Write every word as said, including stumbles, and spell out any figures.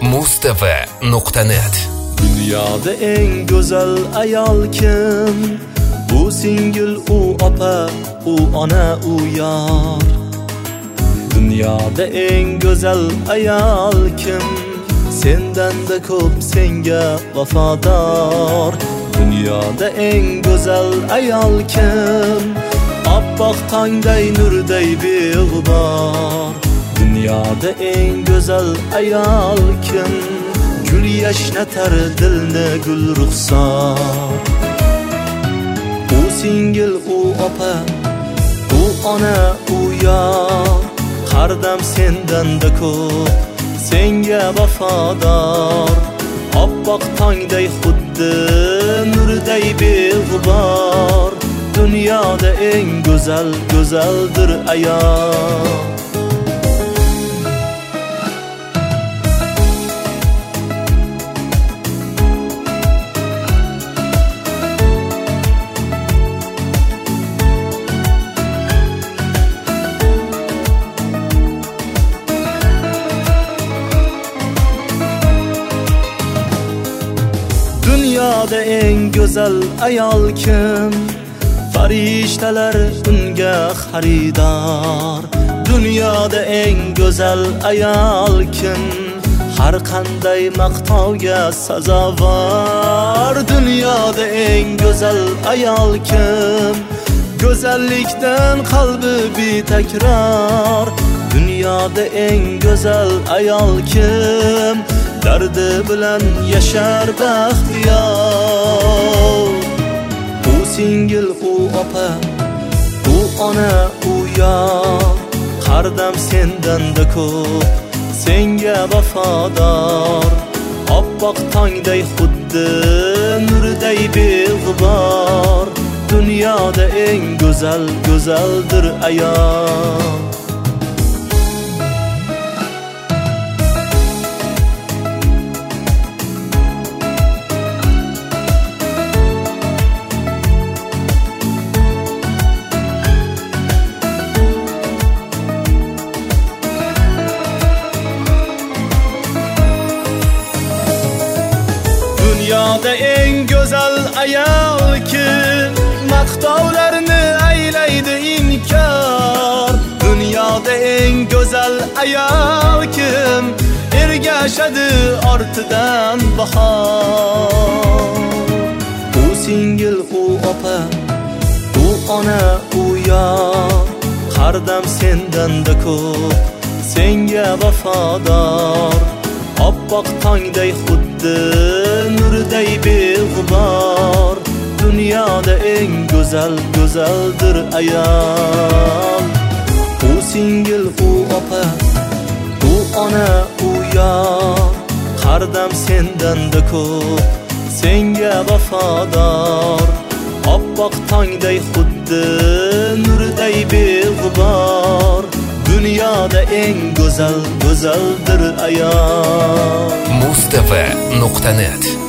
mustafa nuqta net. Dunyoda eng go'zal ayol kim? Bu singil, u opa, u ona, u yor. Dunyoda eng go'zal ayol kim? Sendan da ko'p senga vafodor. Dunyoda eng go'zal ayol kim? Oppoq tongday nurday beg'ubor. Dunyoda eng go'zal ayol kim? Gul yashnatar dilni gul ruxsor. U singil, u opa, u ona, u yor. Har dam sendan da ko'p senga vafodor. Oppoq tongday xuddi nurday beg'ubor. Dunyoda eng go'zal, go'zaldir ayol. Dunyoda eng go'zal ayol kim? Farishtalar unga xaridor. Dunyoda eng go'zal ayol kim? Har qanday maqtovga sazovor. Dunyoda eng go'zal ayol kim? Go'zallikdan qalbi betakror. Dunyoda eng go'zal ayol kim? Dardi bilan yashar baxtiyor. U singil, u opa, u ona, u yor. Har dam sendan da ko'p senga vafodor. Oppoq tongday xuddi nurday beg'ubor. Dunyoda eng go'zal, go'zaldir ayol. Dunyoda eng go'zal ayol kim? Maqtovlarni aylaydi inkor. Dunyoda eng go'zal ayol kim? Ergashadi ortidan bahor. U singil, u opa, u ona, u yor. Har dam sendan da ko'p senga vafodor. Oppoq tongday xuddi nurday beg'ubor. Dunyoda eng go'zal, go'zaldir ayol. U singil, u opa, u ona, u yor. Har dam sendan da ko'p senga vafodor. Oppoq tongday xuddi nurday beg'ubor. Dunyoda eng go'zal, go'zaldir ayol. mustafa nuqta net.